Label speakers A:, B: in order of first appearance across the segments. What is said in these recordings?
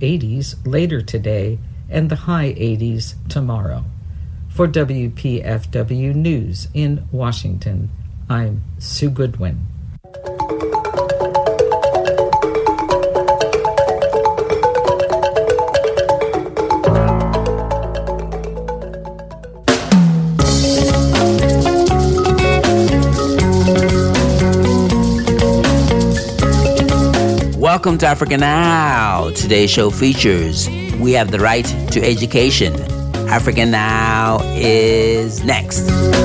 A: 80s later today and the high 80s tomorrow. For WPFW News in Washington, I'm Sue Goodwin.
B: Welcome to Africa Now. Today's show features We Have the Right to Education. Africa Now is next.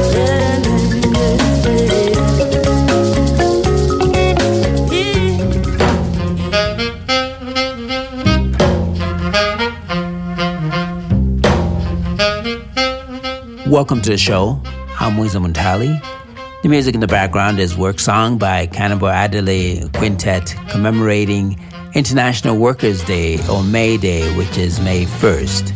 B: Welcome to the show. I'm Wiza Muntali. The music in the background is Work Song by Cannibal Adderley Quintet commemorating International Workers' Day, or May Day, which is May 1st.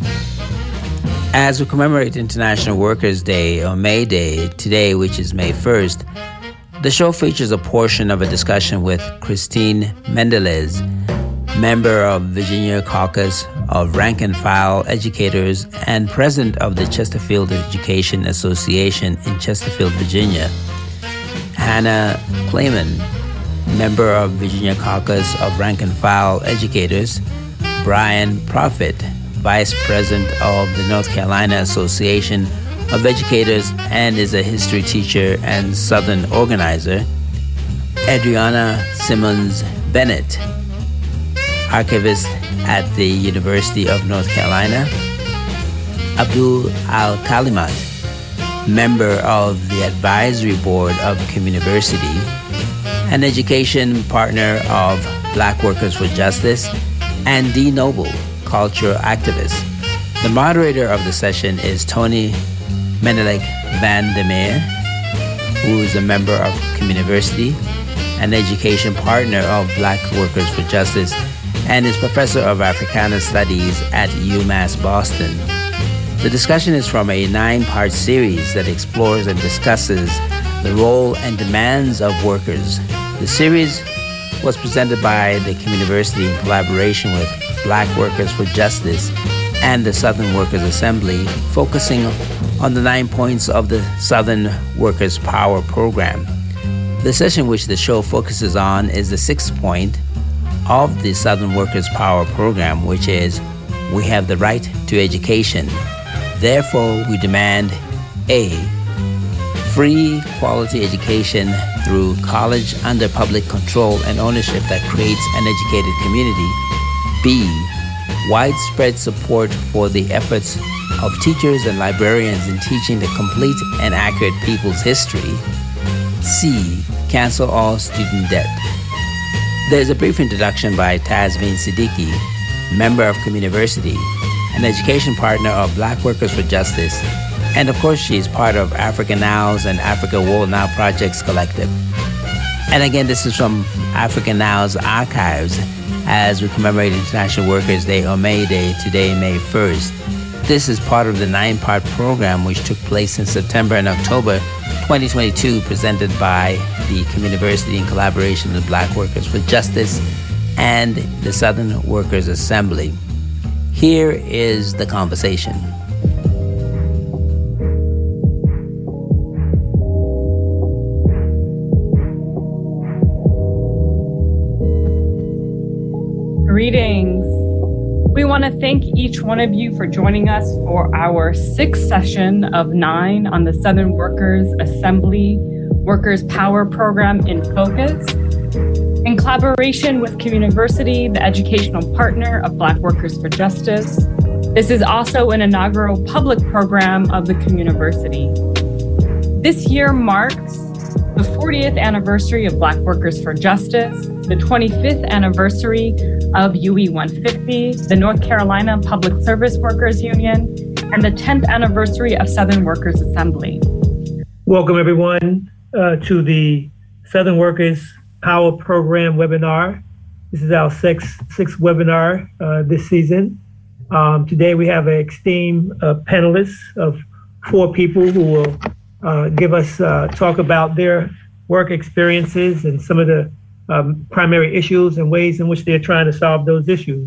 B: As we commemorate International Workers' Day, or May Day, today, which is May 1st, the show features a portion of a discussion with Christine Mendelez, member of Virginia Caucus of Rank and File Educators and president of the Chesterfield Education Association in Chesterfield, Virginia. Hannah Clayman, member of Virginia Caucus of Rank and File Educators. Brian Profit, vice president of the North Carolina Association of Educators and is a history teacher and Southern organizer. Adriana Simmons Bennett, archivist at the University of North Carolina. Abdul Al-Kalimat, member of the advisory board of Communiversity, an education partner of Black Workers for Justice, and Dee Noble, cultural activist. The moderator of the session is Tony Menelik Van der Meer, who is a member of Communiversity, an education partner of Black Workers for Justice, and is professor of Africana Studies at UMass Boston. The discussion is from a 9-part series that explores and discusses the role and demands of workers. The series was presented by the Communiversity in collaboration with Black Workers for Justice and the Southern Workers Assembly, focusing on the 9 points of the Southern Workers Power Program. The session which the show focuses on is the 6th point of the Southern Workers Power Program, which is We Have the Right to Education. Therefore, we demand A, free quality education through college under public control and ownership that creates an educated community. B, widespread support for the efforts of teachers and librarians in teaching the complete and accurate people's history. C, cancel all student debt. There's a brief introduction by Tasmin Siddiqui, member of Communiversity, an education partner of Black Workers for Justice, and of course she is part of Africa Now's and Africa World Now Projects Collective. And again, this is from Africa Now's archives as we commemorate International Workers' Day, or May Day, today, May 1st. This is part of the 9-part program which took place in September and October 2022, presented by the Communiversity in collaboration with Black Workers for Justice and the Southern Workers Assembly. Here is the conversation.
C: Greetings. We want to thank each one of you for joining us for our 6th session of 9 on the Southern Workers Assembly Workers Power Program in Focus. In collaboration with Communiversity, the educational partner of Black Workers for Justice, this is also an inaugural public program of the Communiversity. This year marks the 40th anniversary of Black Workers for Justice, the 25th anniversary of UE 150, the North Carolina Public Service Workers Union, and the 10th anniversary of Southern Workers Assembly.
D: Welcome, everyone, to the Southern Workers Power Program webinar. This is our sixth webinar this season. Today we have an esteemed panelists of 4 people who will give us talk about their work experiences and some of the primary issues and ways in which they're trying to solve those issues.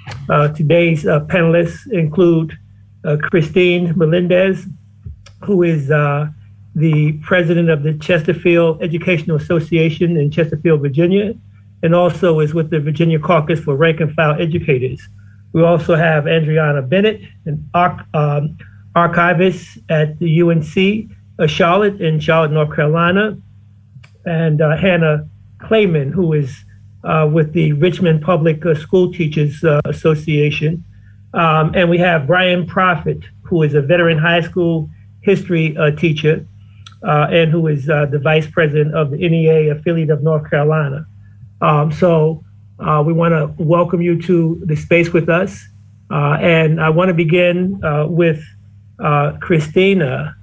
D: Today's panelists include Christine Melendez, who is the president of the Chesterfield Educational Association in Chesterfield, Virginia, and also is with the Virginia Caucus for Rank and File Educators. We also have Adriana Bennett, an archivist at the UNC Charlotte in Charlotte, North Carolina, and Hannah Clayman, who is with the Richmond Public School Teachers Association. And we have Brian Prophet, who is a veteran high school history teacher and who is the vice president of the NEA affiliate of North Carolina. So we want to welcome you to the space with us. And I want to begin with Christina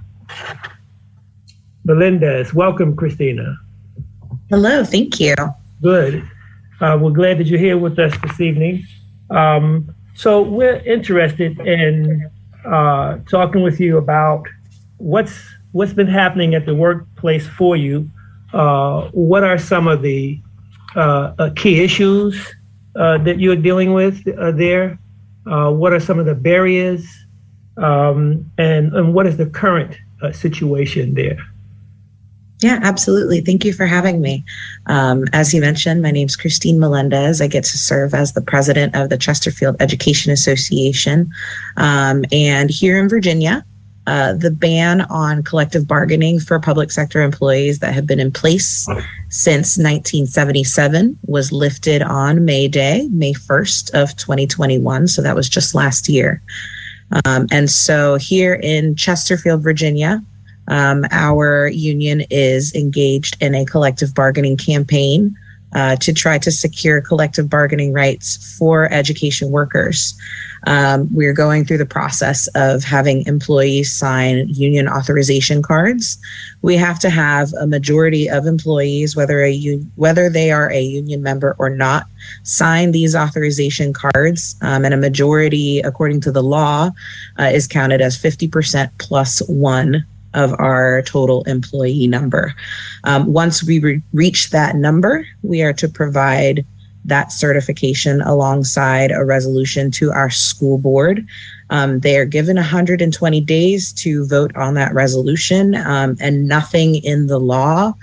D: Melendez. Welcome, Christina.
E: Hello, thank you.
D: Good. We're glad that you're here with us this evening. So we're interested in talking with you about what's been happening at the workplace for you. What are some of the key issues that you're dealing with there? What are some of the barriers? And what is the current situation there?
E: Yeah, absolutely. Thank you for having me. As you mentioned, my name's Christine Melendez. I get to serve as the president of the Chesterfield Education Association. And here in Virginia, the ban on collective bargaining for public sector employees that have been in place since 1977 was lifted on May Day, May 1st of 2021. So that was just last year. And so here in Chesterfield, Virginia, our union is engaged in a collective bargaining campaign to try to secure collective bargaining rights for education workers. We're going through the process of having employees sign union authorization cards. We have to have a majority of employees, whether they are a union member or not, sign these authorization cards. And a majority, according to the law, is counted as 50% plus one of our total employee number. Once we reach that number, we are to provide that certification alongside a resolution to our school board. They are given 120 days to vote on that resolution, and nothing in the law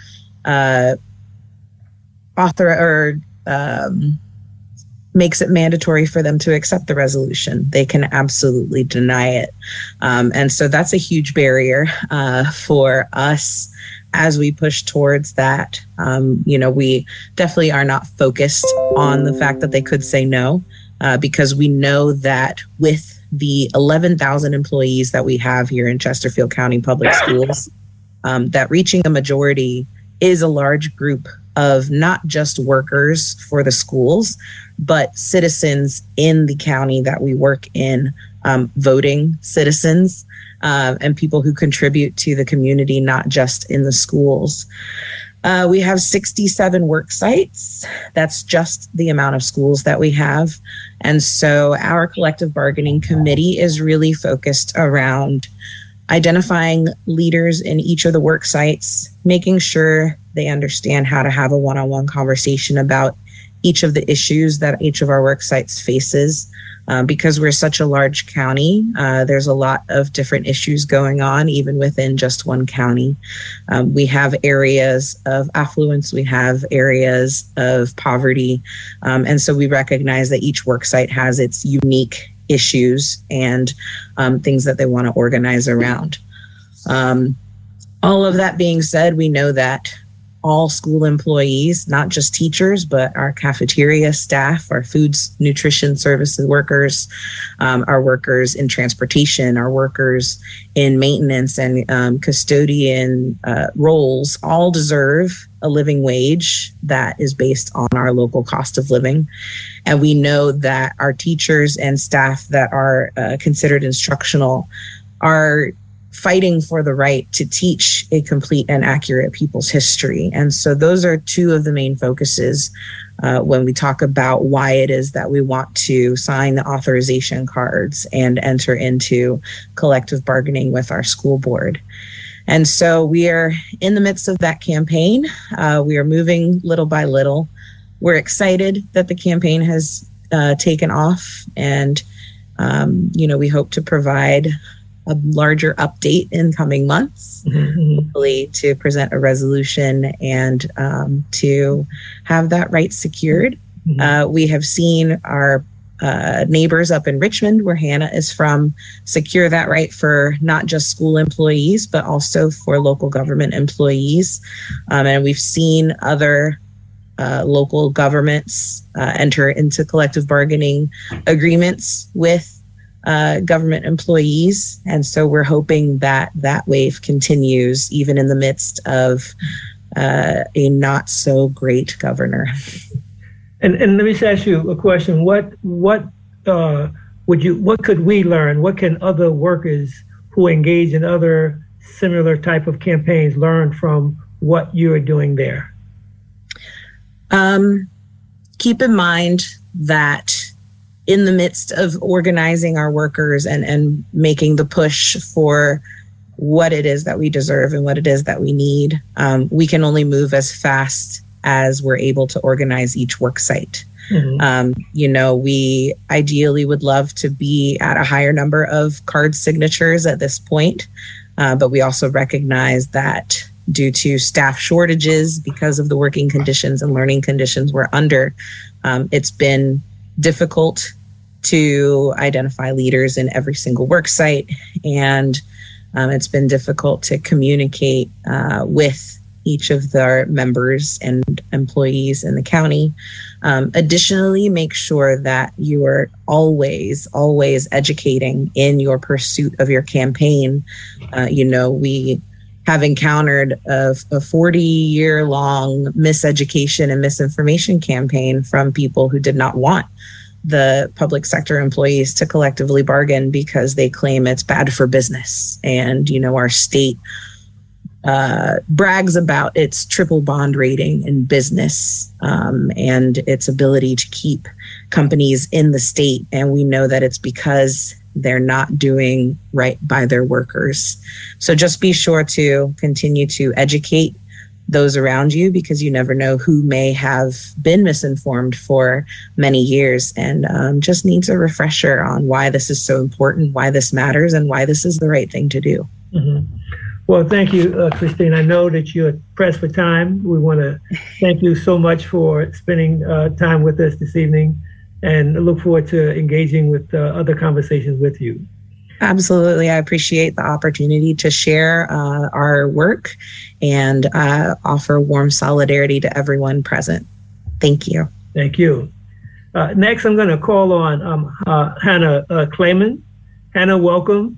E: makes it mandatory for them to accept the resolution. They can absolutely deny it. And so that's a huge barrier for us as we push towards that. We definitely are not focused on the fact that they could say no, because we know that with the 11,000 employees that we have here in Chesterfield County Public Schools, that reaching a majority is a large group of not just workers for the schools, but citizens in the county that we work in, voting citizens, and people who contribute to the community, not just in the schools. We have 67 work sites. That's just the amount of schools that we have. And so our collective bargaining committee is really focused around identifying leaders in each of the work sites, making sure they understand how to have a one-on-one conversation about each of the issues that each of our work sites faces. Because we're such a large county, there's a lot of different issues going on, even within just one county. We have areas of affluence, we have areas of poverty. And so we recognize that each work site has its unique issues and things that they want to organize around. All of that being said, we know that all school employees, not just teachers, but our cafeteria staff, our foods, nutrition services workers, our workers in transportation, our workers in maintenance and custodian roles all deserve a living wage that is based on our local cost of living. And we know that our teachers and staff that are considered instructional are fighting for the right to teach a complete and accurate people's history. And so those are two of the main focuses when we talk about why it is that we want to sign the authorization cards and enter into collective bargaining with our school board. And so we are in the midst of that campaign. We are moving little by little. We're excited that the campaign has taken off, and we hope to provide a larger update in coming months, hopefully to present a resolution and to have that right secured. We have seen our neighbors up in Richmond, where Hannah is from, secure that right for not just school employees, but also for local government employees. And we've seen other local governments enter into collective bargaining agreements with government employees. And so we're hoping that that wave continues even in the midst of a not so great governor.
D: And let me just ask you a question. What could we learn? What can other workers who engage in other similar type of campaigns learn from what you're doing there?
E: Keep in mind that in the midst of organizing our workers and making the push for what it is that we deserve and what it is that we need, we can only move as fast as we're able to organize each work site. We ideally would love to be at a higher number of card signatures at this point, but we also recognize that due to staff shortages because of the working conditions and learning conditions we're under, it's been difficult to identify leaders in every single work site, and it's been difficult to communicate with each of their members and employees in the county. Additionally, make sure that you are always educating in your pursuit of your campaign. We have encountered a 40-year-long miseducation and misinformation campaign from people who did not want the public sector employees to collectively bargain because they claim it's bad for business. And, our state brags about its triple bond rating in business and its ability to keep companies in the state. And we know that it's because they're not doing right by their workers. So just be sure to continue to educate those around you, because you never know who may have been misinformed for many years and just needs a refresher on why this is so important, why this matters, and why this is the right thing to do.
D: Well, thank you, Christine. I know that you're pressed for time. We want to thank you so much for spending time with us this evening, and look forward to engaging with other conversations with you.
E: Absolutely. I appreciate the opportunity to share our work and offer warm solidarity to everyone present. Thank you.
D: Thank you. Next, I'm going to call on Hannah Clayman. Hannah, welcome.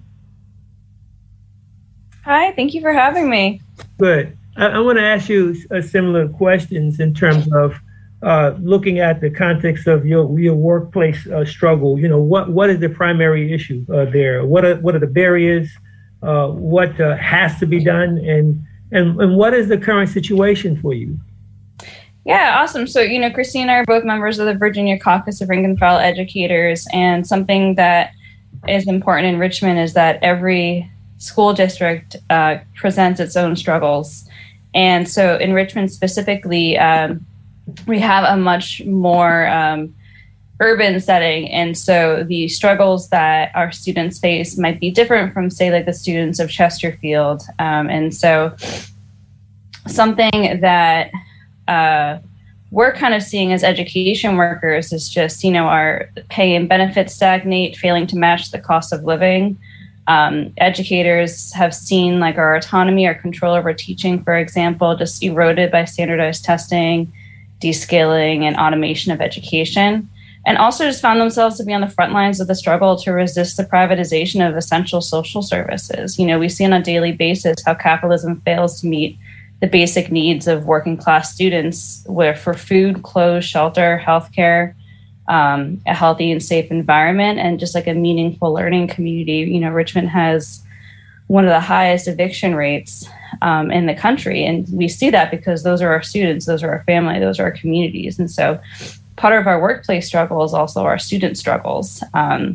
C: Hi, thank you for having me.
D: Good. I want to ask you similar questions in terms of looking at the context of your workplace struggle. What is the primary issue there? What are the barriers? What has to be done, and what is the current situation for you?
C: Yeah, awesome. So, Christine and I are both members of the Virginia Caucus of Rank and File Educators, and something that is important in Richmond is that every school district presents its own struggles. And so in Richmond specifically, we have a much more urban setting. And so the struggles that our students face might be different from, say, like the students of Chesterfield. And so something that we're kind of seeing as education workers is just, our pay and benefits stagnate, failing to match the cost of living. Educators have seen like our autonomy, our control over teaching, for example, just eroded by standardized testing, descaling, and automation of education, and also just found themselves to be on the front lines of the struggle to resist the privatization of essential social services. We see on a daily basis how capitalism fails to meet the basic needs of working class students for food, clothes, shelter, healthcare, a healthy and safe environment, and just like a meaningful learning community. Richmond has one of the highest eviction rates in the country. And we see that because those are our students, those are our family, those are our communities. And so part of our workplace struggle is also our student struggles. And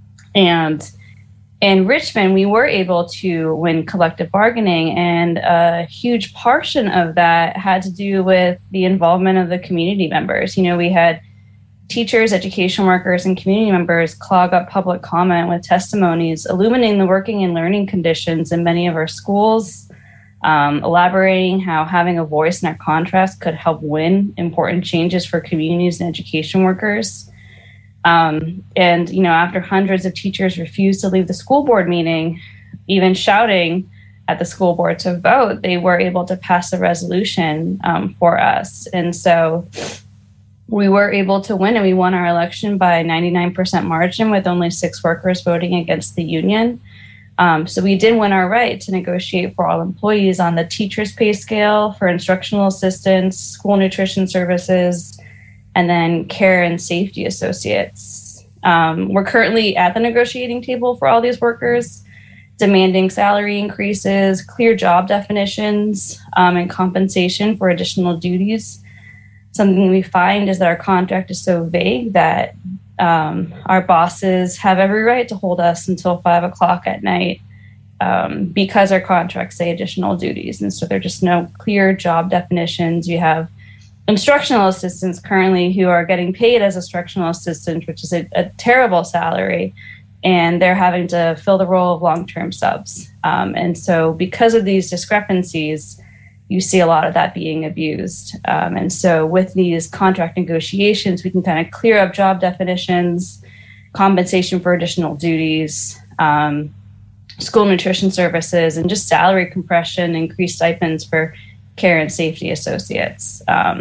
C: in Richmond, we were able to win collective bargaining, and a huge portion of that had to do with the involvement of the community members. We had
F: teachers, education workers, and community members clog up public comment with testimonies illuminating the working and learning conditions in many of our schools, elaborating how having a voice in our contracts could help win important changes for communities and education workers. And, after hundreds of teachers refused to leave the school board meeting, even shouting at the school board to vote, they were able to pass a resolution for us. And so we were able to win, and we won our election by 99% margin with only 6 workers voting against the union. So we did win our right to negotiate for all employees on the teacher's pay scale, for instructional assistants, school nutrition services, and then care and safety associates. We're currently at the negotiating table for all these workers, demanding salary increases, clear job definitions, and compensation for additional duties. Something we find is that our contract is so vague that our bosses have every right to hold us until 5 o'clock at night because our contracts say additional duties. And so there are just no clear job definitions. You have instructional assistants currently who are getting paid as instructional assistants, which is a terrible salary, and they're having to fill the role of long-term subs. And so because of these discrepancies, you see a lot of that being abused. And so with these contract negotiations, we can kind of clear up job definitions, compensation for additional duties, school nutrition services, and just salary compression, increased stipends for care and safety associates.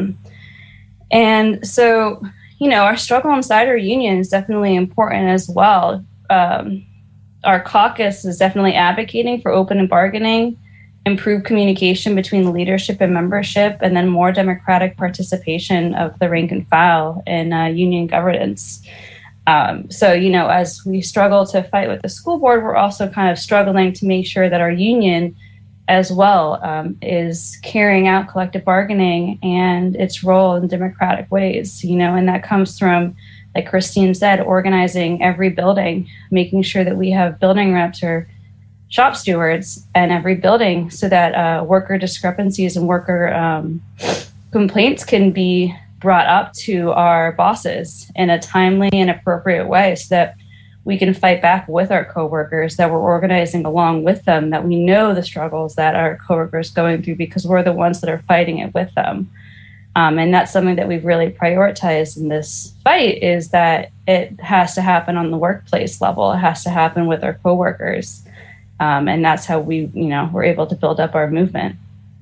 F: And so, our struggle inside our union is definitely important as well. Our caucus is definitely advocating for open bargaining, improved communication between the leadership and membership, and then more democratic participation of the rank and file in union governance. So, as we struggle to fight with the school board, we're also kind of struggling to make sure that our union as well is carrying out collective bargaining and its role in democratic ways, and that comes from, like Christine said, organizing every building, making sure that we have building reps or shop stewards in every building so that worker discrepancies and worker complaints can be brought up to our bosses in a timely and appropriate way so that we can fight back with our coworkers, that we're organizing along with them, that we know the struggles that our coworkers are going through because we're the ones that are fighting it with them. And that's something that we've really prioritized in this fight, is that it has to happen on the workplace level. It has to happen with our coworkers. And that's how we, we're able to build up our movement.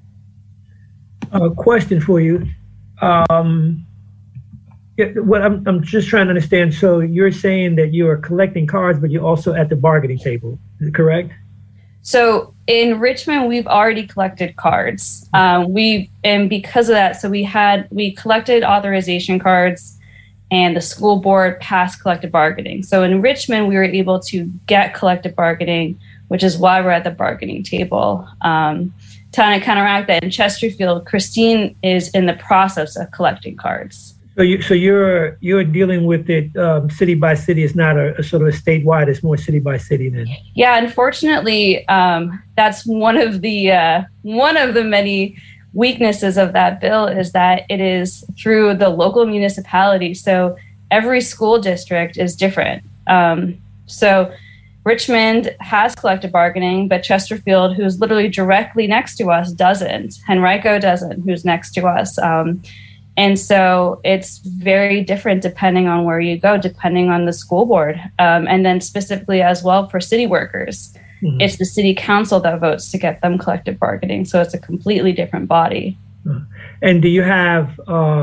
D: A question for you. What I'm just trying to understand. So you're saying that you are collecting cards, but you're also at the bargaining table. Is it correct?
F: So in Richmond, we've already collected cards. And because of that, so we collected authorization cards, and the school board passed collective bargaining. So in Richmond, we were able to get collective bargaining, which is why we're at the bargaining table. To counteract that, in Chesterfield, Christine is in the process of collecting cards.
D: So you're dealing with it city by city. It's not a sort of a statewide. It's more city by city then.
F: Yeah, unfortunately, that's one of the many weaknesses of that bill, is that it is through the local municipality. So every school district is different. So Richmond has collective bargaining, but Chesterfield, who's literally directly next to us, doesn't. Henrico doesn't, who's next to us. And so it's very different depending on where you go, depending on the school board. And then specifically as well for city workers, it's the city council that votes to get them collective bargaining. So it's a completely different body.
D: And do you have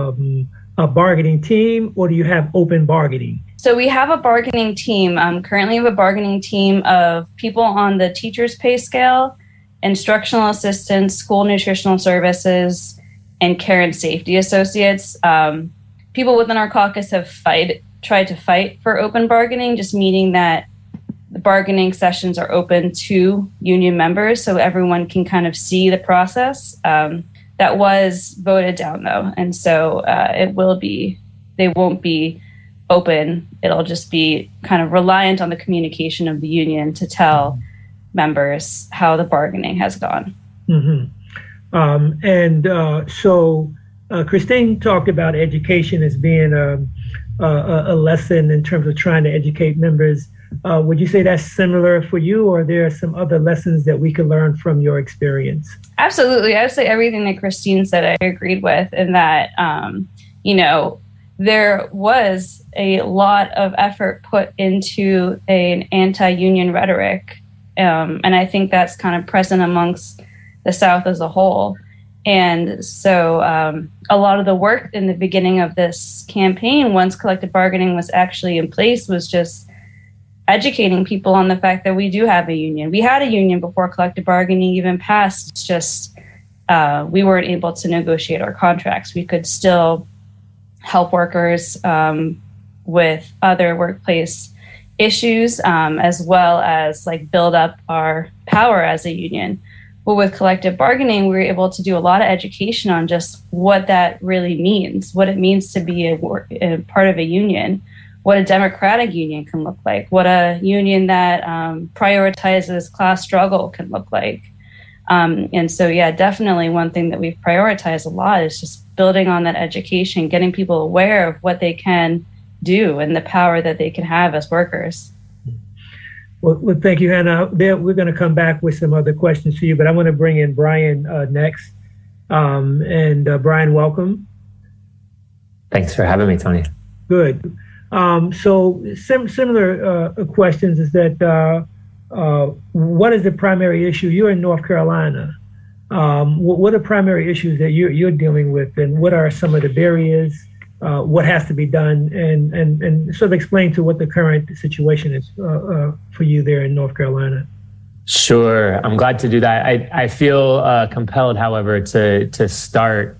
D: a bargaining team, or do you have open bargaining?
F: So we have a bargaining team. Currently we have a bargaining team of people on the teacher's pay scale, instructional assistants, school nutritional services, and care and safety associates. People within our caucus have tried to fight for open bargaining, just meaning that the bargaining sessions are open to union members so everyone can kind of see the process. That was voted down though. And so they won't be open. It'll just be kind of reliant on the communication of the union to tell members how the bargaining has gone.
D: Mm-hmm. So Christine talked about education as being a lesson in terms of trying to educate members. Would you say that's similar for you, or are there some other lessons that we could learn from your experience?
F: Absolutely. I would say everything that Christine said I agreed with, in that, there was a lot of effort put into an anti-union rhetoric. And I think that's kind of present amongst the South as a whole. And so a lot of the work in the beginning of this campaign, once collective bargaining was actually in place, was just educating people on the fact that we do have a union. We had a union before collective bargaining even passed. It's just we weren't able to negotiate our contracts. We could still help workers with other workplace issues, as well as like build up our power as a union. But with collective bargaining, we were able to do a lot of education on just what that really means, what it means to be a part of a union, what a democratic union can look like, what a union that prioritizes class struggle can look like. And so, yeah, definitely one thing that we've prioritized a lot is just building on that education, getting people aware of what they can do and the power that they can have as workers.
D: Well, thank you, Hannah. We're going to come back with some other questions for you, but I want to bring in Brian next. Brian, welcome.
G: Thanks for having me, Tony.
D: Good. So similar questions is that what is the primary issue? You're in North Carolina. What are primary issues that you're dealing with, and what are some of the barriers? What has to be done, and sort of explain to what the current situation is for you there in North Carolina.
G: Sure, I'm glad to do that. I feel compelled, however, to start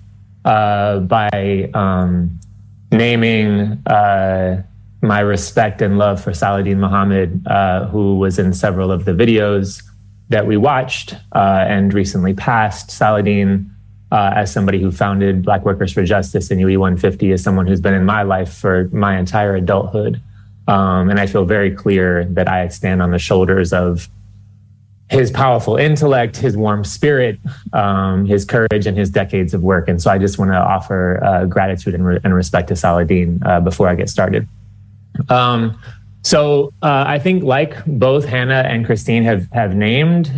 G: by naming my respect and love for Saladin Muhammad, who was in several of the videos that we watched and recently passed. Saladin, as somebody who founded Black Workers for Justice and UE 150, is someone who's been in my life for my entire adulthood. And I feel very clear that I stand on the shoulders of his powerful intellect, his warm spirit, his courage, and his decades of work. And so I just want to offer gratitude and respect to Saladin before I get started. So I think, like both Hannah and Christine have named,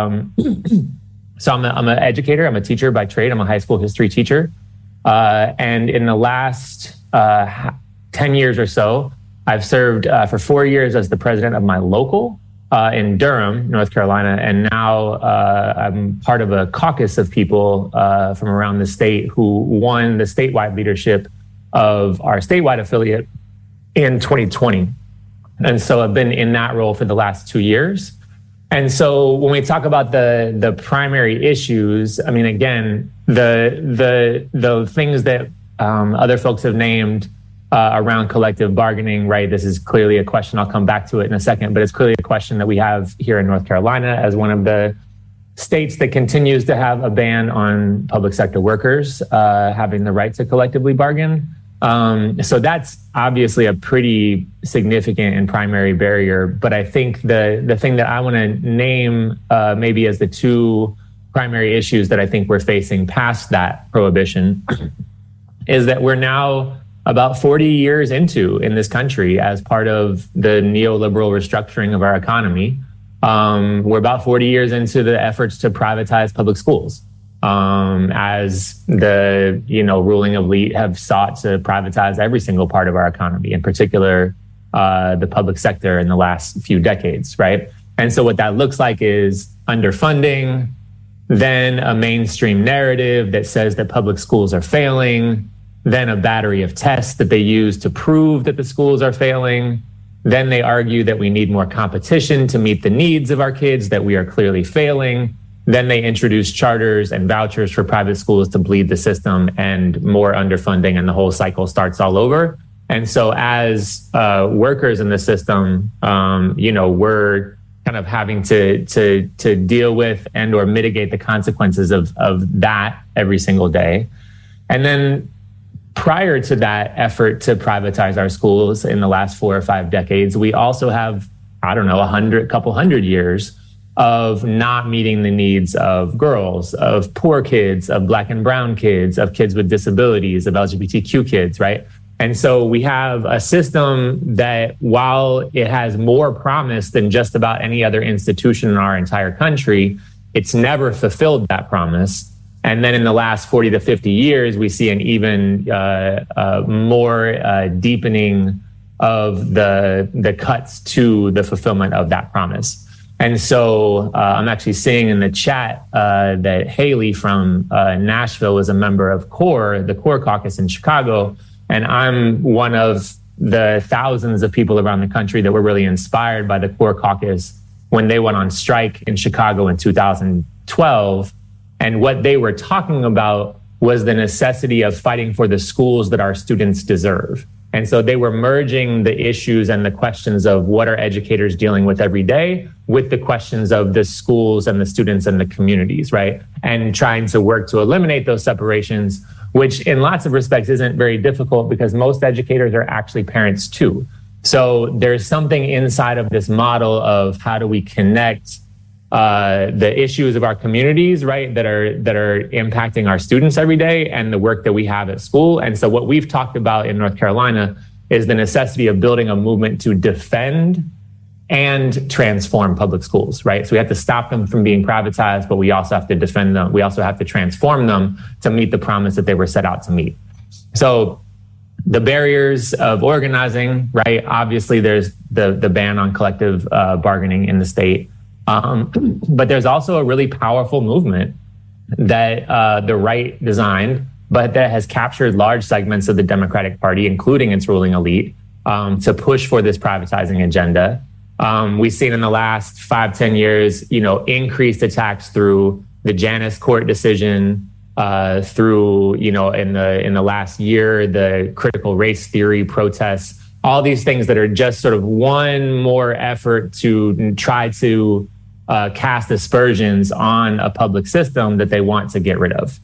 G: so I'm an educator, I'm a teacher by trade, I'm a high school history teacher. And in the last 10 years or so, I've served for 4 years as the president of my local in Durham, North Carolina. And now I'm part of a caucus of people from around the state who won the statewide leadership of our statewide affiliate in 2020. And so I've been in that role for the last 2 years. And so when we talk about the primary issues, I mean, again, the things that other folks have named around collective bargaining, right? This is clearly a question. I'll come back to it in a second, but it's clearly a question that we have here in North Carolina as one of the states that continues to have a ban on public sector workers having the right to collectively bargain. So that's obviously a pretty significant and primary barrier. But I think the thing that I want to name maybe as the two primary issues that I think we're facing past that prohibition is that we're now about 40 years in this country as part of the neoliberal restructuring of our economy. We're about 40 years into the efforts to privatize public schools. As the ruling elite have sought to privatize every single part of our economy, in particular the public sector in the last few decades, right? And so what that looks like is underfunding, then a mainstream narrative that says that public schools are failing, then a battery of tests that they use to prove that the schools are failing. Then they argue that we need more competition to meet the needs of our kids, that we are clearly failing. Then they introduce charters and vouchers for private schools to bleed the system, and more underfunding, and the whole cycle starts all over. And so as workers in the system, we're kind of having to deal with and or mitigate the consequences of that every single day. And then prior to that effort to privatize our schools in the last 4 or 5 decades, we also have, a couple hundred years of not meeting the needs of girls, of poor kids, of Black and brown kids, of kids with disabilities, of LGBTQ kids, right? And so we have a system that, while it has more promise than just about any other institution in our entire country, it's never fulfilled that promise. And then in the last 40 to 50 years, we see an even more deepening of the cuts to the fulfillment of that promise. And so I'm actually seeing in the chat that Haley from Nashville is a member of CORE, the CORE caucus in Chicago. And I'm one of the thousands of people around the country that were really inspired by the CORE caucus when they went on strike in Chicago in 2012. And what they were talking about was the necessity of fighting for the schools that our students deserve. And so they were merging the issues and the questions of what are educators dealing with every day with the questions of the schools and the students and the communities, right? And trying to work to eliminate those separations, which in lots of respects isn't very difficult because most educators are actually parents too. So there's something inside of this model of how do we connect the issues of our communities, right, that are impacting our students every day and the work that we have at school. And so what we've talked about in North Carolina is the necessity of building a movement to defend and transform public schools, right? So we have to stop them from being privatized, but we also have to defend them. We also have to transform them to meet the promise that they were set out to meet. So the barriers of organizing, right? Obviously, there's the ban on collective bargaining in the state. But there's also a really powerful movement that the right designed, but that has captured large segments of the Democratic Party, including its ruling elite, to push for this privatizing agenda. We've seen in the last 5-10 years, increased attacks through the Janus court decision, through, in the last year, the critical race theory protests, all these things that are just sort of one more effort to try to cast aspersions on a public system that they want to get rid of.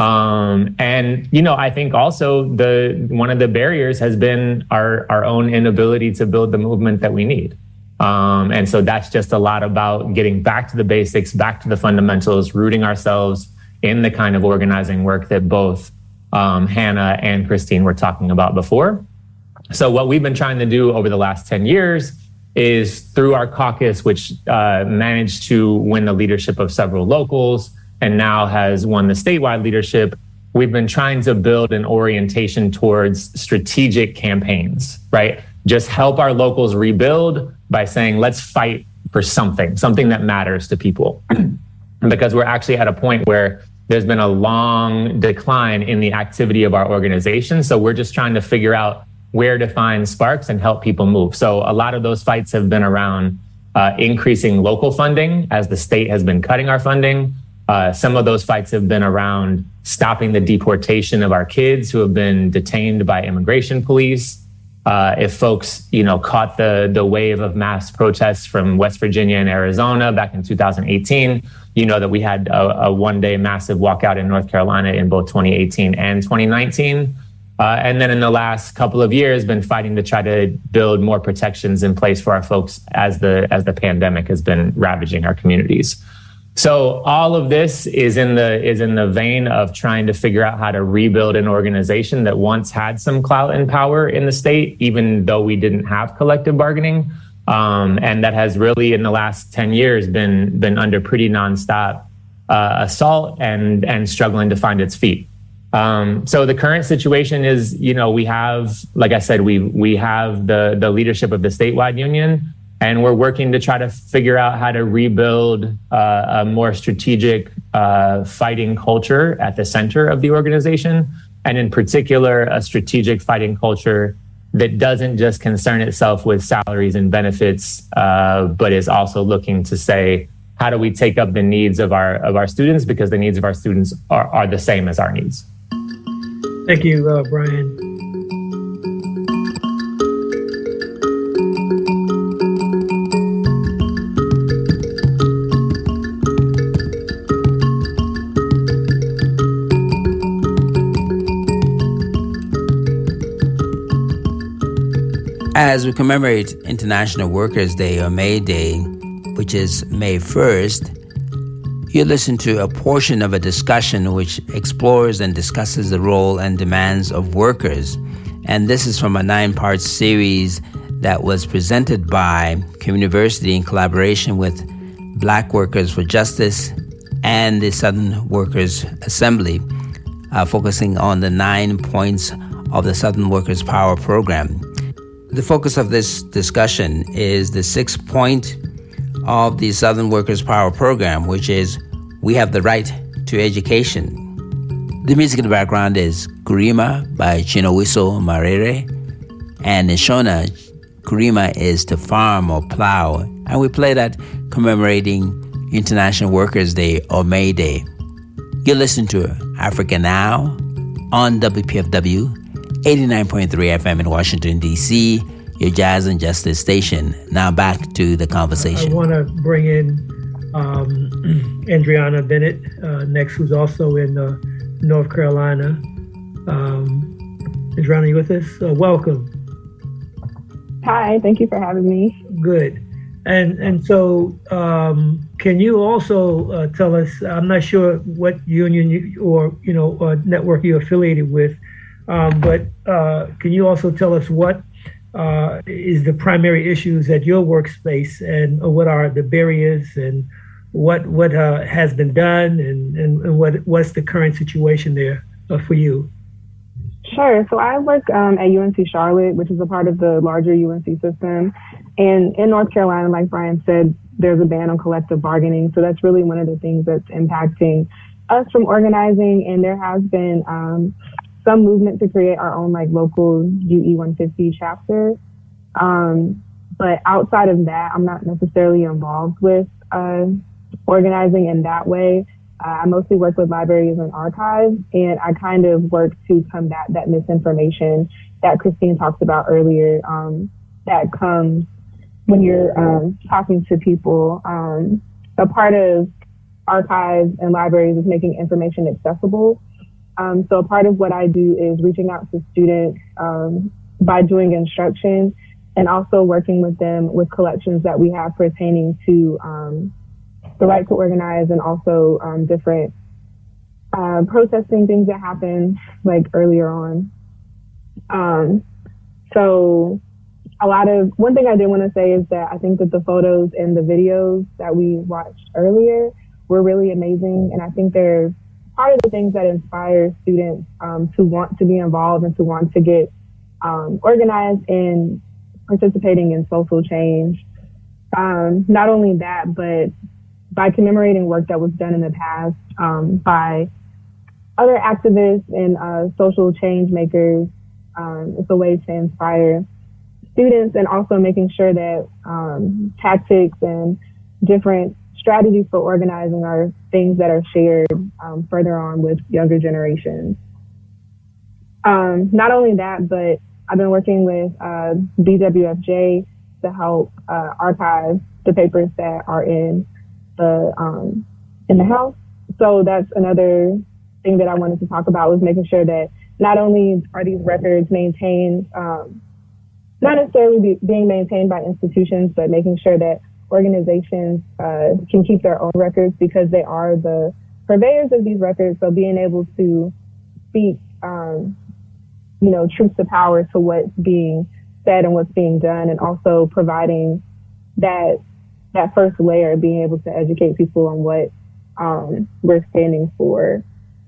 G: I think also one of the barriers has been our own inability to build the movement that we need. And so that's just a lot about getting back to the basics, back to the fundamentals, rooting ourselves in the kind of organizing work that both Hannah and Christine were talking about before. So what we've been trying to do over the last 10 years is through our caucus, which managed to win the leadership of several locals and now has won the statewide leadership, we've been trying to build an orientation towards strategic campaigns, right? Just help our locals rebuild by saying, let's fight for something that matters to people. Because we're actually at a point where there's been a long decline in the activity of our organization. So we're just trying to figure out where to find sparks and help people move. So a lot of those fights have been around increasing local funding as the state has been cutting our funding. Some of those fights have been around stopping the deportation of our kids who have been detained by immigration police. If folks, caught the wave of mass protests from West Virginia and Arizona back in 2018, that we had a one-day massive walkout in North Carolina in both 2018 and 2019. And then in the last couple of years, been fighting to try to build more protections in place for our folks as the pandemic has been ravaging our communities. So all of this is in the vein of trying to figure out how to rebuild an organization that once had some clout and power in the state, even though we didn't have collective bargaining, and that has really in the last 10 years been under pretty nonstop assault and struggling to find its feet. So the current situation is, we have, like I said, we have the leadership of the statewide union, and we're working to try to figure out how to rebuild a more strategic fighting culture at the center of the organization, and in particular, a strategic fighting culture that doesn't just concern itself with salaries and benefits, but is also looking to say, how do we take up the needs of our students, because the needs of our students are the same as our needs.
D: Thank you, Brian.
B: As we commemorate International Workers' Day or May Day, which is May 1st, you listen to a portion of a discussion which explores and discusses the role and demands of workers And this is from a 9-part series that was presented by Community University in collaboration with Black Workers for Justice and the Southern Workers Assembly, focusing on the 9 points of the Southern Workers Power Program. The focus of this discussion is the 6th point of the Southern Workers Power Program, which is we have the right to education. The music in the background is Kurima by Chinowiso Marere, and in Shona, Kurima is to farm or plow, and we play that commemorating International Workers' Day or May Day. You're listening to Africa Now on WPFW 89.3 FM in Washington, D.C., your Jazz and Justice station. Now back to the conversation.
D: I want to bring in Andriana Bennett next, who's also in North Carolina. Andriana, you with us? Welcome.
H: Hi, thank you for having me.
D: Good. And so can you also tell us, I'm not sure what union or network you're affiliated with, but can you also tell us what is the primary issues at your workspace, and what are the barriers, and what has been done, and what's the current situation there for you?
H: Sure. So I work at UNC Charlotte, which is a part of the larger UNC system. And in North Carolina, like Brian said, there's a ban on collective bargaining. So that's really one of the things that's impacting us from organizing. And there has been some movement to create our own local UE 150 chapter. But outside of that, I'm not necessarily involved with organizing in that way. I mostly work with libraries and archives, and I kind of work to combat that misinformation that Christine talked about earlier, that comes when you're talking to people. A part of archives and libraries is making information accessible. So a part of what I do is reaching out to students by doing instruction, and also working with them with collections that we have pertaining to the right to organize, and also different protesting things that happened earlier on. So one thing I did want to say is that I think that the photos and the videos that we watched earlier were really amazing. And I think they're part of the things that inspire students to want to be involved and to want to get organized and participating in social change. Not only that, but by commemorating work that was done in the past by other activists and social change makers, it's a way to inspire students, and also making sure that tactics and different strategies for organizing are things that are shared further on with younger generations. Not only that, but I've been working with BWFJ to help archive the papers that are in the House. So that's another thing that I wanted to talk about, was making sure that not only are these records maintained, not necessarily being maintained by institutions, but making sure that organizations can keep their own records, because they are the purveyors of these records. So being able to speak, truth to power to what's being said and what's being done, and also providing that first layer, being able to educate people on what we're standing for.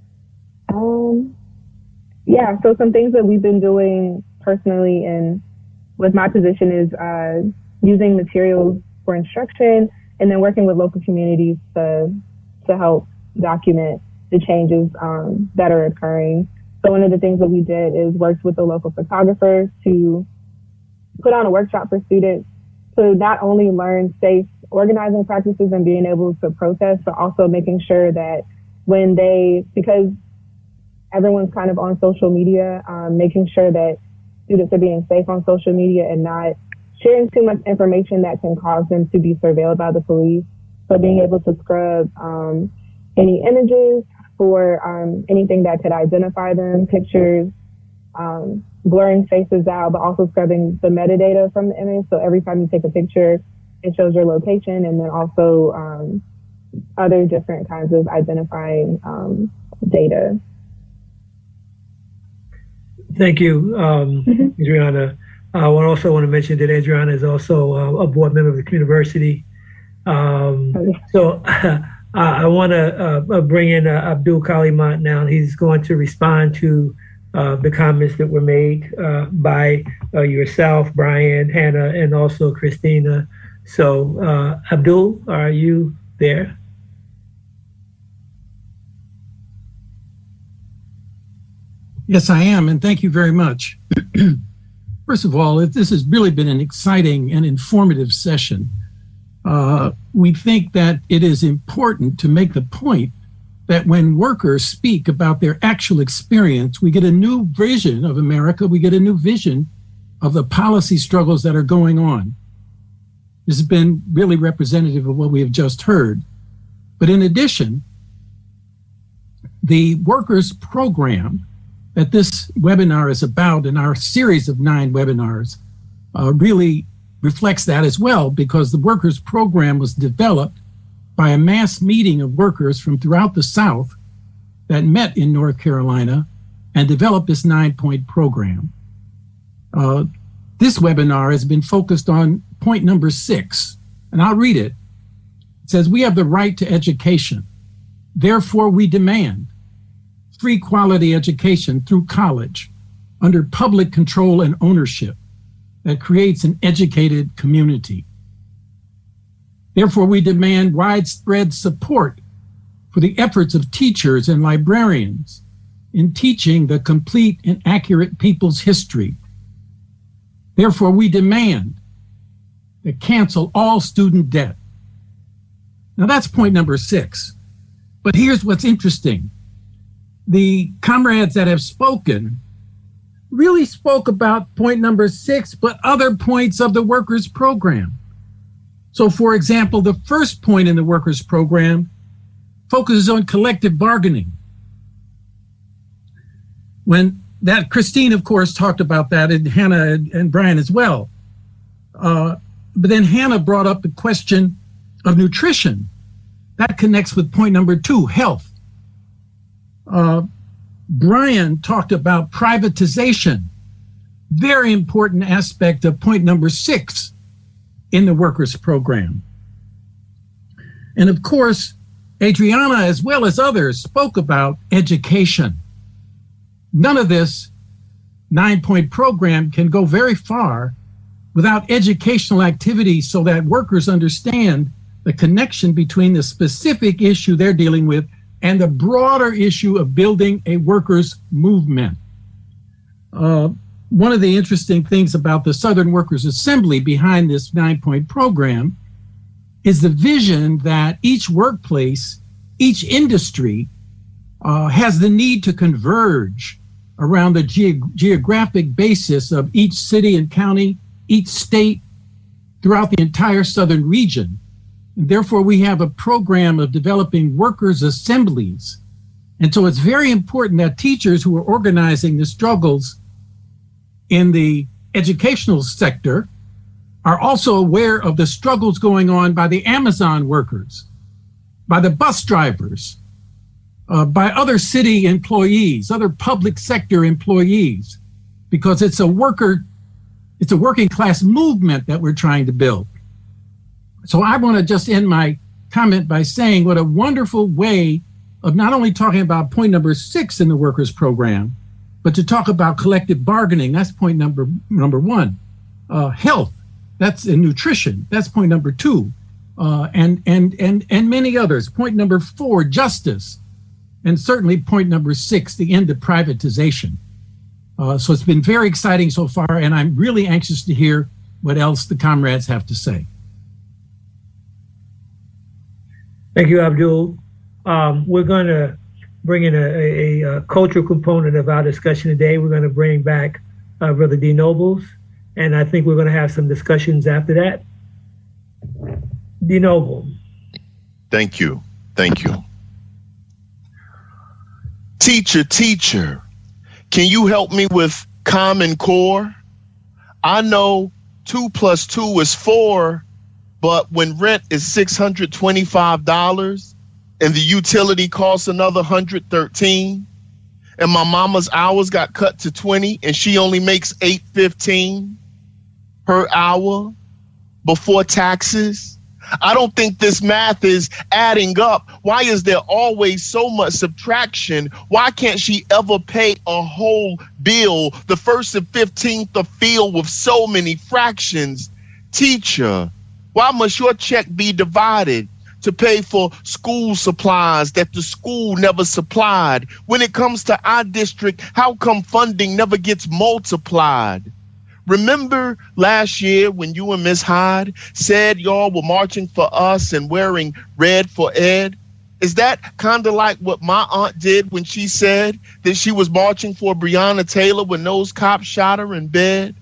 H: So some things that we've been doing personally and with my position is using materials for instruction, and then working with local communities to help document the changes that are occurring. So one of the things that we did is worked with the local photographers to put on a workshop for students to not only learn safe organizing practices and being able to protest, but also making sure that because everyone's kind of on social media, making sure that students are being safe on social media and not sharing too much information that can cause them to be surveilled by the police. So being able to scrub any images for anything that could identify them, pictures, blurring faces out, but also scrubbing the metadata from the image. So every time you take a picture, it shows your location, and then also other different kinds of identifying data.
D: Thank you, Adriana. I also want to mention that Adriana is also a board member of the university. So I want to bring in Abdul Kalimat now. He's going to respond to the comments that were made by yourself, Brian, Hannah, and also Christina. So Abdul, are you there?
I: Yes, I am, and thank you very much. First of all, this has really been an exciting and informative session. We think that it is important to make the point that when workers speak about their actual experience, we get a new vision of America, we get a new vision of the policy struggles that are going on. This has been really representative of what we have just heard. But in addition, the workers program that this webinar is about, in our series of 9 webinars, really reflects that as well, because the workers program was developed by a mass meeting of workers from throughout the South that met in North Carolina and developed this 9-point program. This webinar has been focused on point number 6, and I'll read it. It says, "We have the right to education. Therefore, we demand free quality education through college under public control and ownership that creates an educated community. Therefore, we demand widespread support for the efforts of teachers and librarians in teaching the complete and accurate people's history. Therefore, we demand to cancel all student debt." Now that's point number 6. But here's what's interesting. The comrades that have spoken really spoke about point number 6, but other points of the workers program. So for example, the first point in the workers program focuses on collective bargaining. When that, Christine, of course, talked about that, and Hannah and Brian as well. But then Hannah brought up the question of nutrition. That connects with point number 2, health. Brian talked about privatization, very important aspect of point number 6 in the workers program. And of course, Adriana, as well as others, spoke about education. None of this 9-point program can go very far without educational activity so that workers understand the connection between the specific issue they're dealing with and the broader issue of building a workers' movement. One of the interesting things about the Southern Workers Assembly behind this 9-point program is the vision that each workplace, each industry has the need to converge around the geographic basis of each city and county, each state, throughout the entire Southern region. And therefore, we have a program of developing workers' assemblies. And so it's very important that teachers who are organizing the struggles in the educational sector are also aware of the struggles going on by the Amazon workers, by the bus drivers, by other city employees, other public sector employees, because it's a working class movement that we're trying to build. So I want to just end my comment by saying what a wonderful way of not only talking about point number 6 in the workers program, but to talk about collective bargaining. That's point number 1. Health, that's in nutrition. That's point number 2. And many others. Point number 4, justice. And certainly point number 6, the end of privatization. So it's been very exciting so far, and I'm really anxious to hear what else the comrades have to say.
D: Thank you, Abdul. We're going to bring in a cultural component of our discussion today. We're going to bring back Brother D. Nobles, and I think we're going to have some discussions after that. D. Noble.
J: Thank you. Thank you. Teacher, can you help me with Common Core? I know 2 + 2 is 4, but when rent is $625 and the utility costs another $113, and my mama's hours got cut to 20 and she only makes $8.15 per hour before taxes? I don't think this math is adding up. Why is there always so much subtraction? Why can't she ever pay a whole bill? The first and 15th are filled with so many fractions. Teacher, why must your check be divided to pay for school supplies that the school never supplied? When it comes to our district, how come funding never gets multiplied? Remember last year when you and Miss Hyde said y'all were marching for us and wearing red for Ed? Is that kind of like what my aunt did when she said that she was marching for Breonna Taylor when those cops shot her in bed?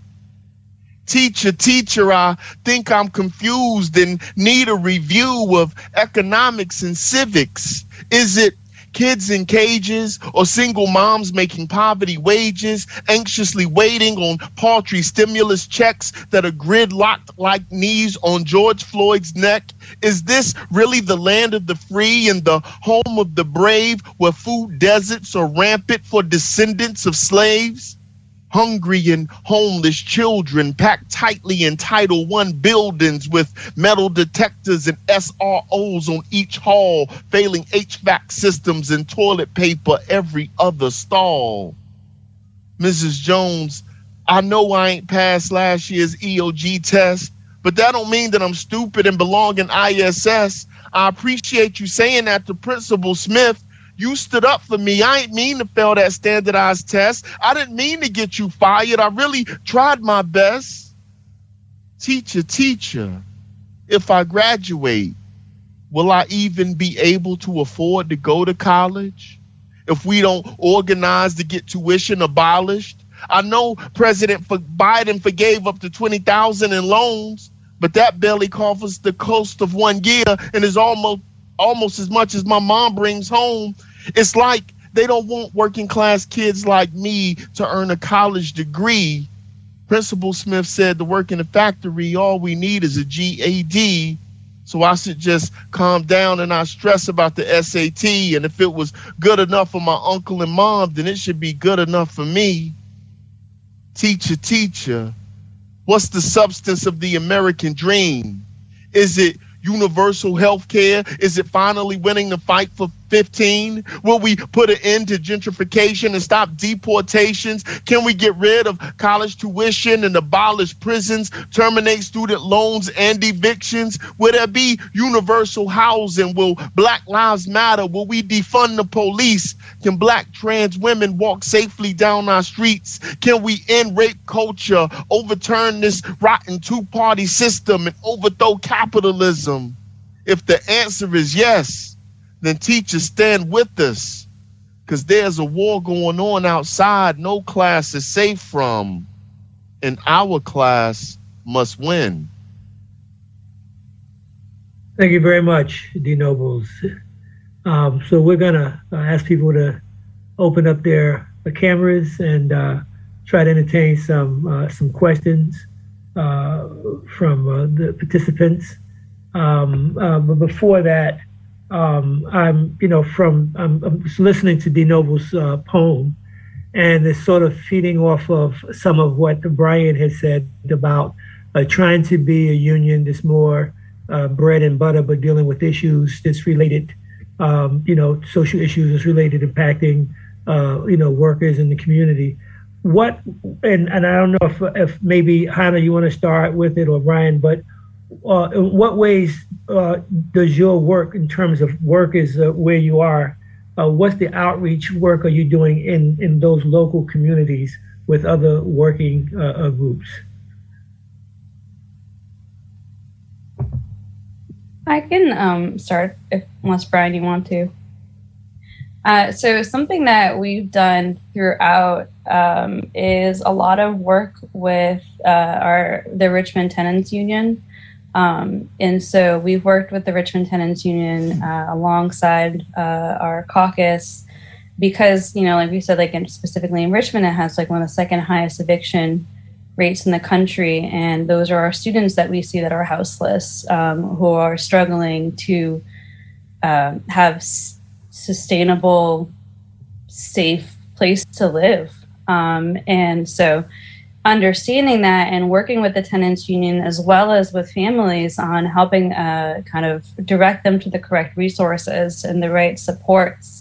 J: Teacher, I think I'm confused and need a review of economics and civics. Is it kids in cages or single moms making poverty wages, anxiously waiting on paltry stimulus checks that are gridlocked like knees on George Floyd's neck? Is this really the land of the free and the home of the brave, where food deserts are rampant for descendants of slaves? Hungry and homeless children packed tightly in Title I buildings with metal detectors and SROs on each hall, failing HVAC systems and toilet paper every other stall. Mrs. Jones, I know I ain't passed last year's EOG test, but that don't mean that I'm stupid and belong in ISS. I appreciate you saying that to Principal Smith. You stood up for me. I ain't mean to fail that standardized test. I didn't mean to get you fired. I really tried my best. Teacher, if I graduate, will I even be able to afford to go to college? If we don't organize to get tuition abolished? I know President Biden forgave up to $20,000 in loans, but that barely covers the cost of 1 year and is almost as much as my mom brings home. It's like they don't want working class kids like me to earn a college degree. Principal Smith said to work in a factory, all we need is a GED. So I should just calm down and not stress about the SAT. And if it was good enough for my uncle and mom, then it should be good enough for me. Teacher, what's the substance of the American dream? Is it universal health care? Is it finally winning the fight for 15? Will we put an end to gentrification and stop deportations? Can we get rid of college tuition and abolish prisons, terminate student loans and evictions? Will there be universal housing? Will Black Lives Matter? Will we defund the police? Can Black trans women walk safely down our streets? Can we end rape culture, overturn this rotten two-party system, and overthrow capitalism? If the answer is yes, then teachers, stand with us, because there's a war going on outside no class is safe from, and our class must win.
D: Thank you very much, D. Nobles. So we're going to ask people to open up their cameras and try to entertain some questions from the participants. But before that, I'm just listening to D. Noble's poem, and it's sort of feeding off of some of what Brian has said about trying to be a union that's more bread and butter, but dealing with issues that's related, social issues that's related impacting, workers in the community. And I don't know if maybe Hannah, you want to start with it, or Brian, but in what ways does your work in terms of workers where you are, what's the outreach work are you doing in those local communities with other working groups?
F: I can start unless Brian, you want to. So something that we've done throughout is a lot of work with the Richmond Tenants Union. And so we've worked with the Richmond Tenants Union alongside our caucus because, like we said, specifically in Richmond, it has one of the second highest eviction rates in the country. And those are our students that we see that are houseless, who are struggling to have sustainable, safe place to live. And so understanding that and working with the tenants union as well as with families on helping kind of direct them to the correct resources and the right supports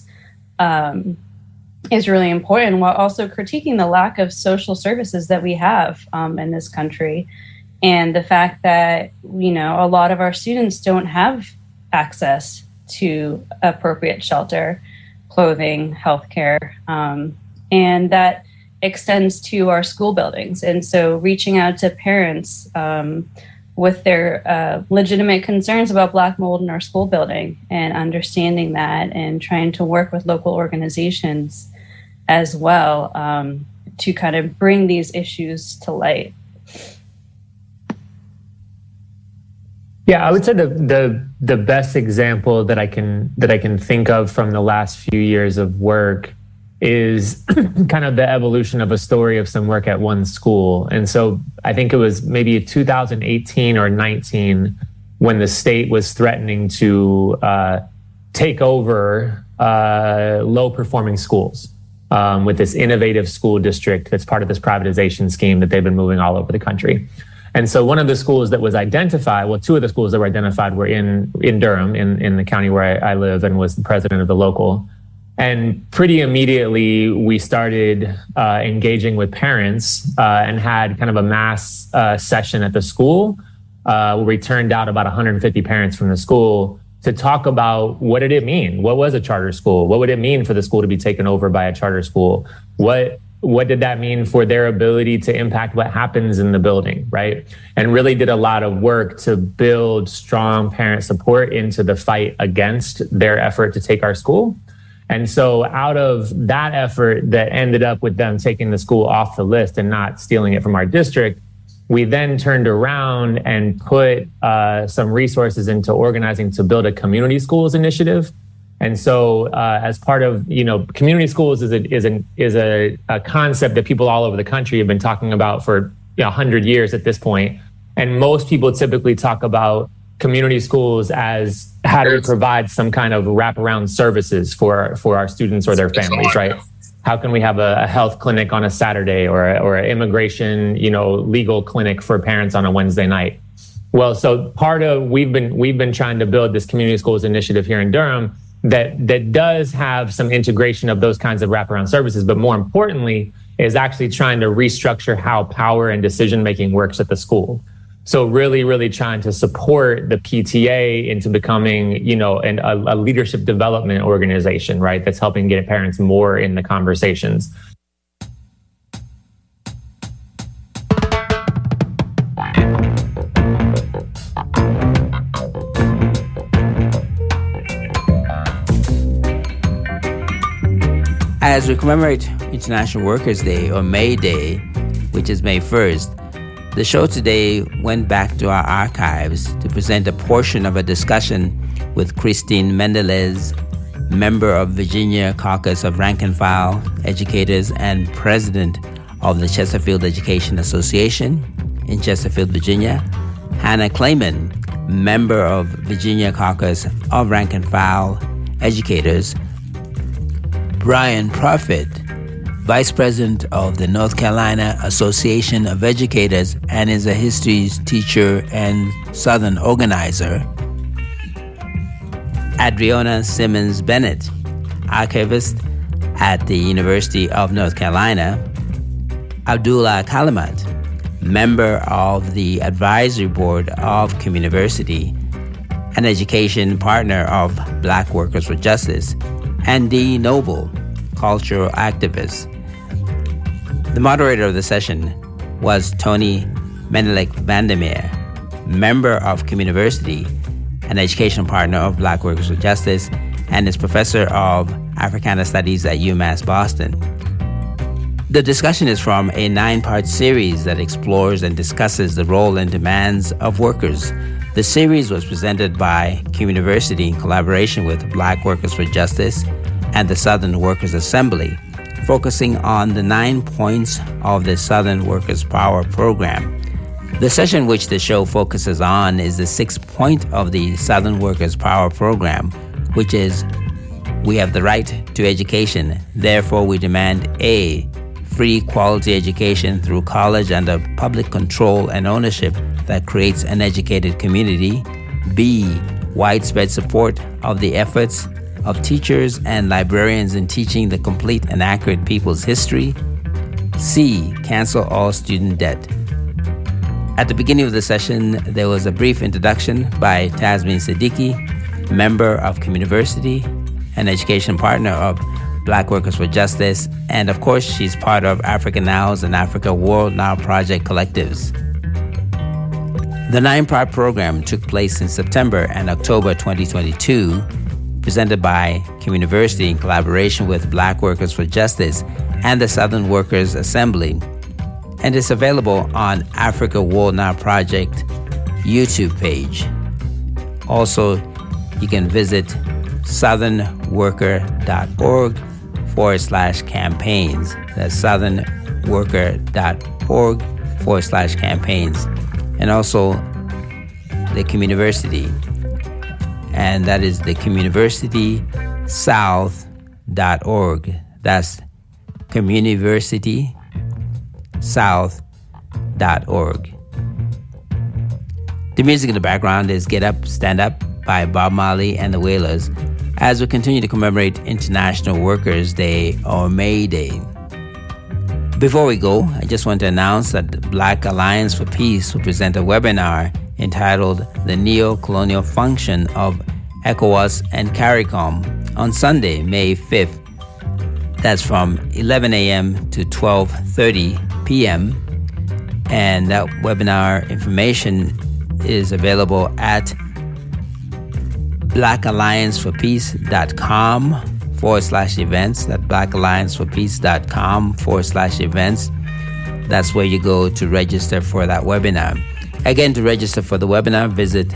F: is really important, while also critiquing the lack of social services that we have in this country, and the fact that, you know, a lot of our students don't have access to appropriate shelter, clothing, healthcare, and that extends to our school buildings. And so reaching out to parents with their legitimate concerns about black mold in our school building and understanding that, and trying to work with local organizations as well to kind of bring these issues to light.
G: Yeah, I would say the best example that I can think of from the last few years of work is kind of the evolution of a story of some work at one school. And so I think it was maybe 2018 or 19 when the state was threatening to take over low-performing schools with this innovative school district that's part of this privatization scheme that they've been moving all over the country. And so one of the schools that was identified, well, two of the schools that were identified were in Durham, in the county where I live, and was the president of the local. And pretty immediately, we started engaging with parents and had kind of a mass session at the school where we turned out about 150 parents from the school to talk about what did it mean? What was a charter school? What would it mean for the school to be taken over by a charter school? What did that mean for their ability to impact what happens in the building, right? And really did a lot of work to build strong parent support into the fight against their effort to take our school. And so out of that effort that ended up with them taking the school off the list and not stealing it from our district, we then turned around and put some resources into organizing to build a community schools initiative. And so as part of, community schools is a concept that people all over the country have been talking about for 100 years at this point. And most people typically talk about community schools as how do we provide some kind of wraparound services for our students or their families, right? How can we have a health clinic on a Saturday or an immigration, legal clinic for parents on a Wednesday night? Well, so we've been trying to build this community schools initiative here in Durham that does have some integration of those kinds of wraparound services, but more importantly is actually trying to restructure how power and decision-making works at the school. So really, really trying to support the PTA into becoming, a leadership development organization, right? That's helping get parents more in the conversations.
B: As we commemorate International Workers' Day, or May Day, which is May 1st, the show today went back to our archives to present a portion of a discussion with Christine Mendelez, member of Virginia Caucus of Rank and File Educators and president of the Chesterfield Education Association in Chesterfield, Virginia, Hannah Clayman, member of Virginia Caucus of Rank and File Educators, Brian Profit, Vice President of the North Carolina Association of Educators and is a history teacher and Southern organizer. Adriana Simmons Bennett, archivist at the University of North Carolina. Abdullah Kalimat, member of the Advisory Board of Communiversity, an education partner of Black Workers for Justice, and Dee Noble, cultural activist. The moderator of the session was Tony Menelik Vandermeer, member of Communiversity, an educational partner of Black Workers for Justice, and is professor of Africana Studies at UMass Boston. The discussion is from a 9-part series that explores and discusses the role and demands of workers. The series was presented by Communiversity in collaboration with Black Workers for Justice and the Southern Workers Assembly, focusing on the 9 points of the Southern Workers Power Program. The session which the show focuses on is the 6th point of the Southern Workers Power Program, which is We have the right to education. Therefore, we demand A, free quality education through college under public control and ownership that creates an educated community. B, widespread support of the efforts of teachers and librarians in teaching the complete and accurate people's history. C, cancel all student debt. At the beginning of the session, there was a brief introduction by Tasmin Siddiqui, member of Communiversity, an education partner of Black Workers for Justice, and of course, she's part of Africa Now's and Africa World Now Project collectives. The 9-part program took place in September and October 2022, presented by Communiversity in collaboration with Black Workers for Justice and the Southern Workers Assembly, and is available on Africa World Now Project YouTube page. Also, you can visit southernworker.org/campaigns. That's southernworker.org/campaigns. And also the Communiversity, and that is the communiversitysouth.org. That's communiversitysouth.org. The music in the background is Get Up, Stand Up by Bob Marley and the Wailers as we continue to commemorate International Workers' Day, or May Day. Before we go, I just want to announce that the Black Alliance for Peace will present a webinar entitled The Neo-Colonial Function of ECOWAS and CARICOM on Sunday, May 5th. That's from 11 a.m. to 12:30 p.m. And that webinar information is available at blackallianceforpeace.com/events. That's blackallianceforpeace.com/events. That's where you go to register for that webinar. Again, to register for the webinar, visit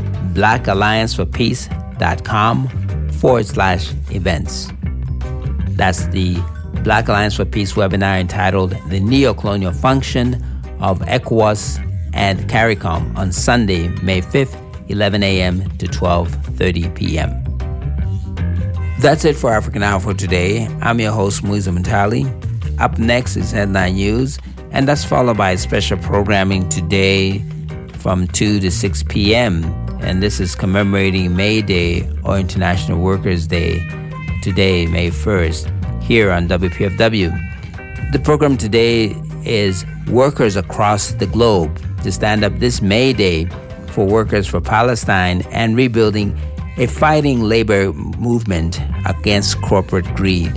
B: blackallianceforpeace.com/events. That's the Black Alliance for Peace webinar entitled The Neo-Colonial Function of ECOWAS and CARICOM on Sunday, May 5th, 11 a.m. to 12:30 p.m. That's it for Africa Now for today. I'm your host, Muiza Muntali. Up next is Headline News, and that's followed by special programming today from 2 to 6 p.m. And this is commemorating May Day, or International Workers' Day, today, May 1st, here on WPFW. The program today is Workers Across the Globe to stand up this May Day for workers for Palestine and rebuilding a fighting labor movement against corporate greed.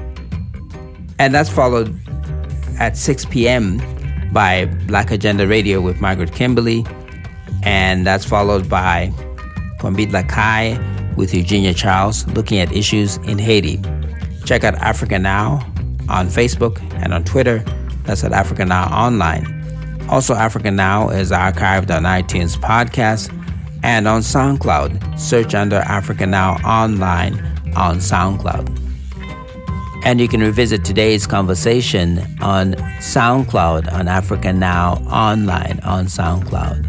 B: And that's followed at 6 p.m. by Black Agenda Radio with Margaret Kimberly, and that's followed by Kwambit Lakai with Eugenia Charles, looking at issues in Haiti. Check out Africa Now on Facebook and on Twitter. That's at Africa Now Online. Also, Africa Now is archived on iTunes podcast and on SoundCloud. Search under Africa Now Online on SoundCloud. And you can revisit today's conversation on SoundCloud on Africa Now Online on SoundCloud.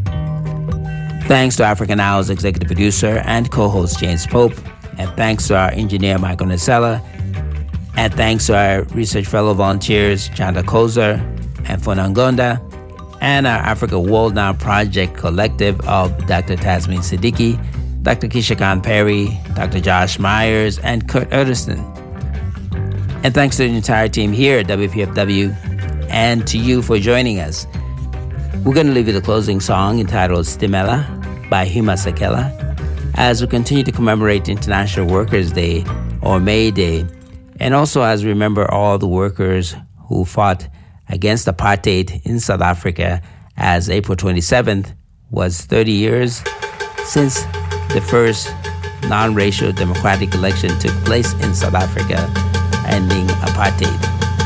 B: Thanks to Africa Now's executive producer and co-host James Pope, and thanks to our engineer Michael Nasella, and thanks to our research fellow volunteers Chanda Kozer and Fonangonda, and our Africa World Now Project collective of Dr. Tasmin Siddiqui, Dr. Keisha Khan Perry, Dr. Josh Myers, and Kurt Ederson. And thanks to the entire team here at WPFW and to you for joining us. We're going to leave you the closing song entitled Stimela by Huma Sakela as we continue to commemorate International Workers' Day, or May Day, and also as we remember all the workers who fought against apartheid in South Africa, as April 27th was 30 years since the first non-racial democratic election took place in South Africa, ending apartheid.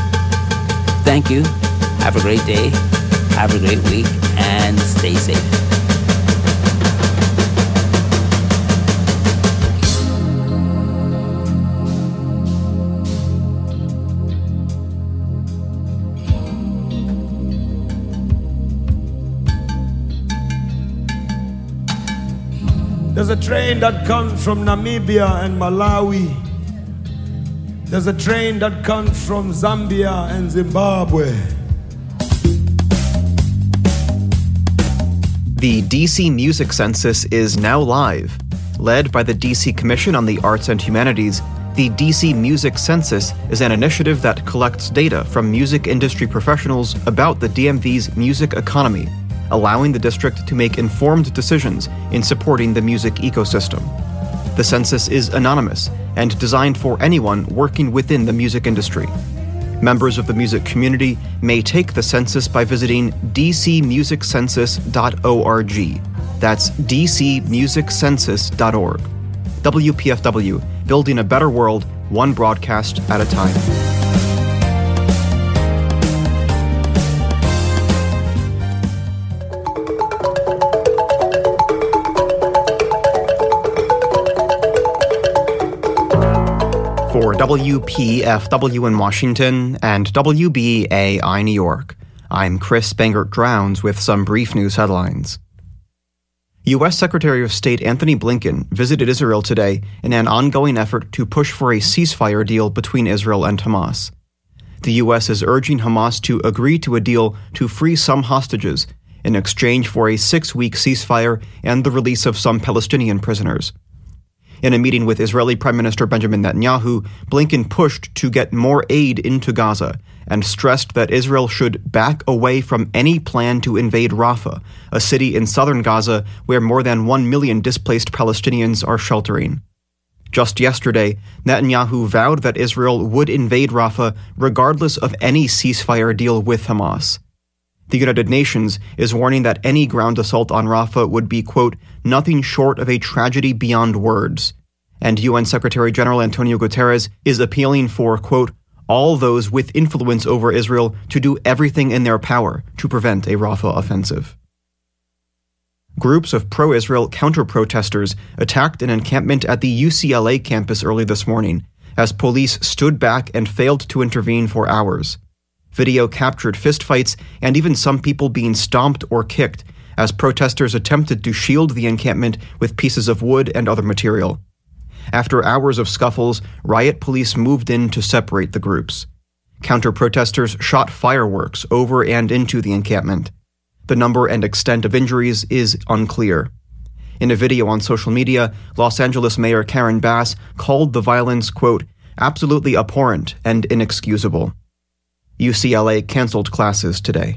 B: Thank you. Have a great day. Have a great week, and stay safe.
K: There's a train that comes from Namibia and Malawi. There's a train that comes from Zambia and Zimbabwe.
L: The DC Music Census is now live. Led by the DC Commission on the Arts and Humanities, the DC Music Census is an initiative that collects data from music industry professionals about the DMV's music economy, allowing the district to make informed decisions in supporting the music ecosystem. The census is anonymous and designed for anyone working within the music industry. Members of the music community may take the census by visiting dcmusiccensus.org. That's dcmusiccensus.org. WPFW, building a better world, one broadcast at a time. For WPFW in Washington and WBAI New York, I'm Chris Bangert-Drowns with some brief news headlines. U.S. Secretary of State Anthony Blinken visited Israel today in an ongoing effort to push for a ceasefire deal between Israel and Hamas. The U.S. is urging Hamas to agree to a deal to free some hostages in exchange for a 6-week ceasefire and the release of some Palestinian prisoners. In a meeting with Israeli Prime Minister Benjamin Netanyahu, Blinken pushed to get more aid into Gaza and stressed that Israel should back away from any plan to invade Rafah, a city in southern Gaza where more than 1 million displaced Palestinians are sheltering. Just yesterday, Netanyahu vowed that Israel would invade Rafah regardless of any ceasefire deal with Hamas. The United Nations is warning that any ground assault on Rafah would be, quote, nothing short of a tragedy beyond words. And UN Secretary General Antonio Guterres is appealing for, quote, all those with influence over Israel to do everything in their power to prevent a Rafah offensive. Groups of pro-Israel counter-protesters attacked an encampment at the UCLA campus early this morning as police stood back and failed to intervene for hours. Video captured fistfights and even some people being stomped or kicked as protesters attempted to shield the encampment with pieces of wood and other material. After hours of scuffles, riot police moved in to separate the groups. Counter-protesters shot fireworks over and into the encampment. The number and extent of injuries is unclear. In a video on social media, Los Angeles Mayor Karen Bass called the violence, quote, absolutely abhorrent and inexcusable. UCLA canceled classes today.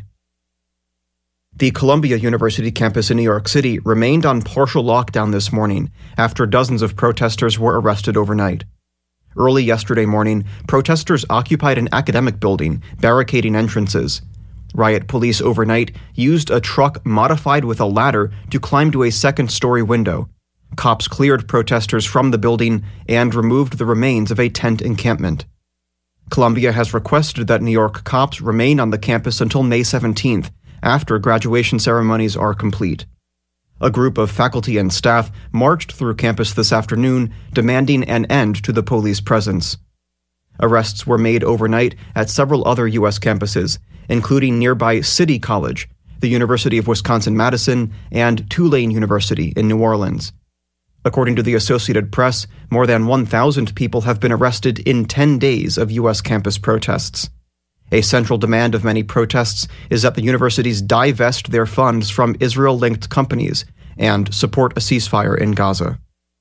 L: The Columbia University campus in New York City remained on partial lockdown this morning after dozens of protesters were arrested overnight. Early yesterday morning, protesters occupied an academic building, barricading entrances. Riot police overnight used a truck modified with a ladder to climb to a second-story window. Cops cleared protesters from the building and removed the remains of a tent encampment. Columbia has requested that New York cops remain on the campus until May 17th, after graduation ceremonies are complete. A group of faculty and staff marched through campus this afternoon, demanding an end to the police presence. Arrests were made overnight at several other U.S. campuses, including nearby City College, the University of Wisconsin-Madison, and Tulane University in New Orleans. According to the Associated Press, more than 1,000 people have been arrested in 10 days of U.S. campus protests. A central demand of many protests is that the universities divest their funds from Israel-linked companies and support a ceasefire in Gaza.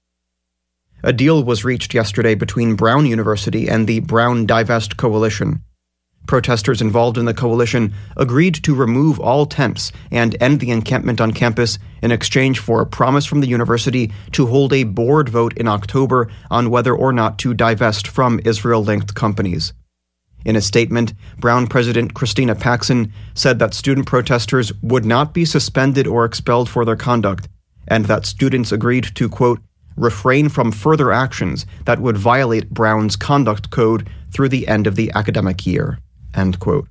L: A deal was reached yesterday between Brown University and the Brown Divest Coalition. Protesters involved in the coalition agreed to remove all tents and end the encampment on campus in exchange for a promise from the university to hold a board vote in October on whether or not to divest from Israel-linked companies. In a statement, Brown President Christina Paxson said that student protesters would not be suspended or expelled for their conduct, and that students agreed to, quote, refrain from further actions that would violate Brown's conduct code through the end of the academic year, end quote.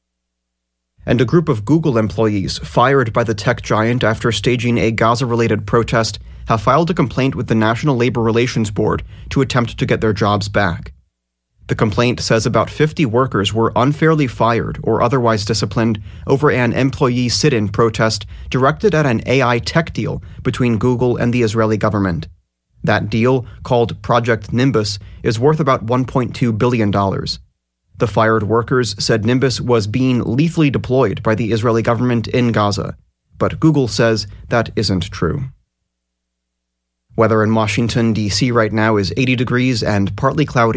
L: And a group of Google employees fired by the tech giant after staging a Gaza-related protest have filed a complaint with the National Labor Relations Board to attempt to get their jobs back. The complaint says about 50 workers were unfairly fired or otherwise disciplined over an employee sit-in protest directed at an AI tech deal between Google and the Israeli government. That deal, called Project Nimbus, is worth about $1.2 billion. The fired workers said Nimbus was being lethally deployed by the Israeli government in Gaza, but Google says that isn't true. Weather in Washington, D.C. right now is 80 degrees and partly cloudy.